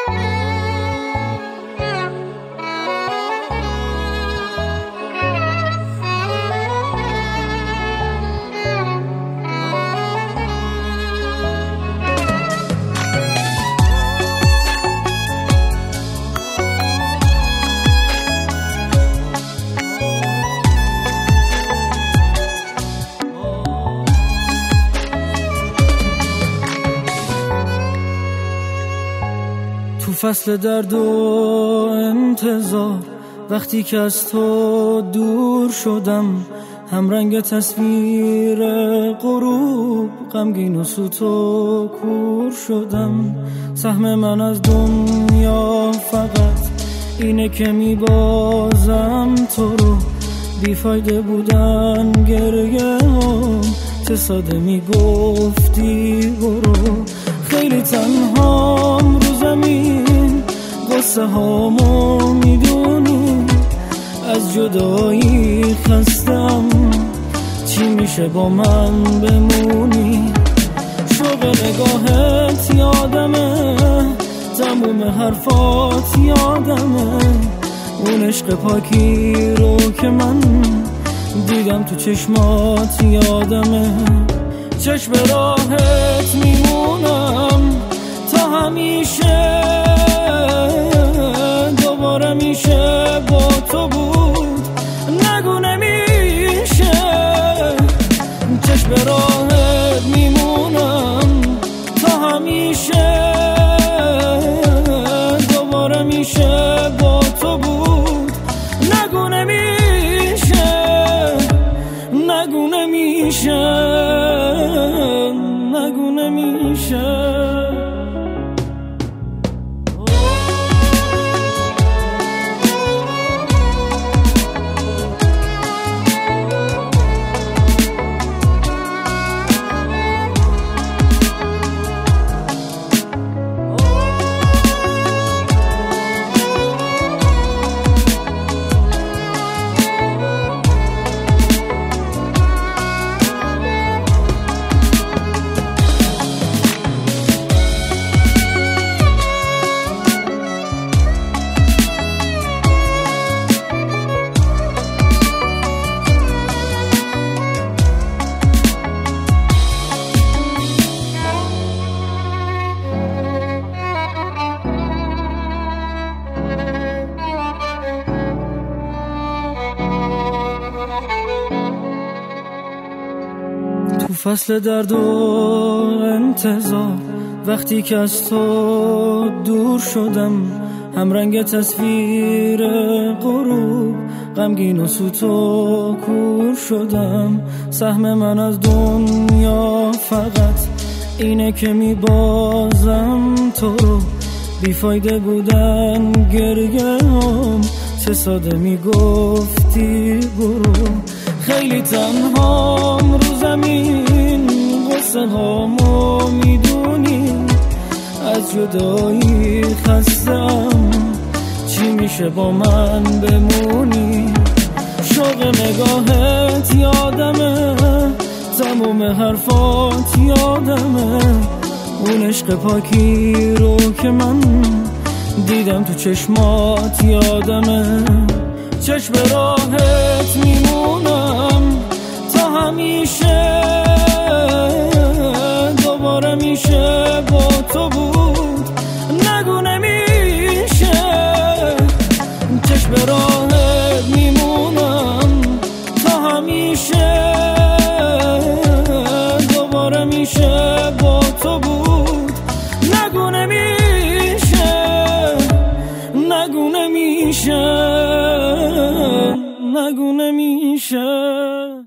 تو فصل درد و انتظار وقتی که از تو دور شدم، هم رنگ تصویر غروب غمگین و سوت و کور شدم. سهم من از دنیا فقط اینه که میبازم تو رو، بیفایده بودن گریه هم چه ساده میگفتی برو. خیلی تنهام رو زمین، قصه هامو میدونی، از جدایی خستم، چی میشه با من بمونی؟ شوق نگاهت یادمه، تموم حرفات یادمه، اون عشق پاکی رو که من دیدم تو چشمات یادمه. چشم راهت میمونم تا همیشه، دوباره میشه با تو بود، نگو نمیشه. چشم راهت میمونم تا همیشه، دوباره میشه با تو بود، نگو نمیشه، نگو نمیشه، نگو نمیشه. تو فصل درد و انتظار وقتی که از تو دور شدم، هم رنگ تصویر غروب غمگین و سوت و کور شدم. سهم من از دنیا فقط اینه که میبازم تو رو، بیفایده بودن گریه هم چه ساده میگفتی برو. خیلی تنهام رو زمین، قصه هامو میدونی، از جدایی خستم، چی میشه با من بمونی؟ شوق نگاهت یادمه، تموم حرفات یادمه، اون عشق پاکی رو که من دیدم تو چشمات یادمه. چشم راهت میمونم تا همیشه، دوباره میشه با تو بود، نگو نمیشه. چشم راهت میمونم تا همیشه، دوباره میشه با تو بود، نگو نمیشه، نگو نمیشه، نگو نمیشه.